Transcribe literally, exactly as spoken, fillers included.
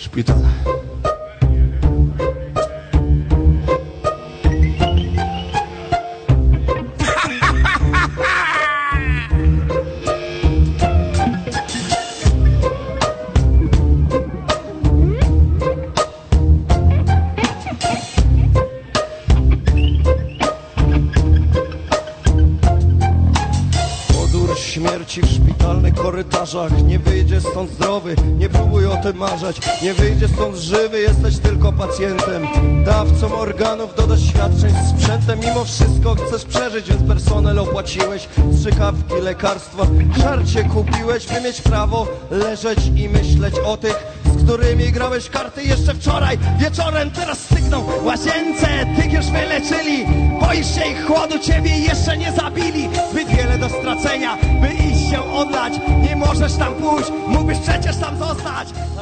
Szpital. Śmierci w szpitalnych korytarzach. Nie wyjdziesz stąd zdrowy, nie próbuj o tym marzeć. Nie wyjdziesz stąd żywy, jesteś tylko pacjentem, dawcą organów do doświadczeń z sprzętem. Mimo wszystko chcesz przeżyć, więc personel opłaciłeś, strzykawki, lekarstwa, żarcie kupiłeś, by mieć prawo leżeć i myśleć o tych, z którymi grałeś karty jeszcze wczoraj wieczorem. Teraz stygną w łazience, tych już wyleczyli. Boisz się ich chłodu, ciebie jeszcze nie zabili. Zbyt wiele do stracenia, by iść się odlać. Nie możesz tam pójść, mógłbyś przecież tam zostać.